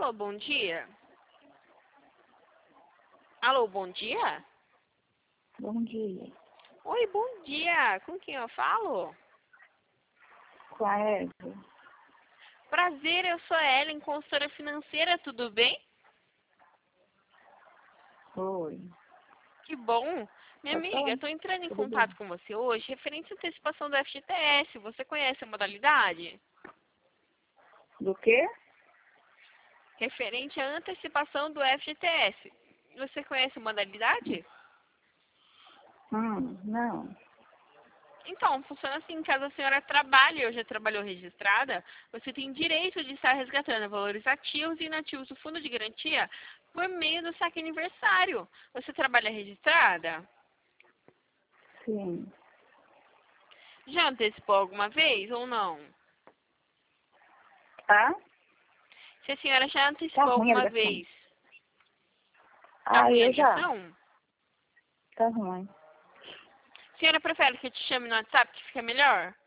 Alô, bom dia. Alô, bom dia. Bom dia. Oi, bom dia. Com quem eu falo? Com a Eva? Prazer, eu sou a Ellen, consultora financeira, tudo bem? Oi. Que bom. Minha Pode amiga, falar? estou entrando em Tudo bem? contato com você hoje referente à antecipação do FGTS. Você conhece a modalidade? Do quê? Referente à antecipação do FGTS. Você conhece a modalidade? Não. Então, funciona assim, caso a senhora trabalhe ou já trabalhou registrada, você tem direito de estar resgatando valores ativos e inativos do fundo de garantia por meio do saque aniversário. Você trabalha registrada? Sim. Já antecipou alguma vez ou não? Tá? Se a senhora já Tá antecipou ruim a alguma ligação. vez, tá Ah, ruim a eu já. ligação? Tá ruim. A senhora prefere que eu te chame no WhatsApp que fica melhor?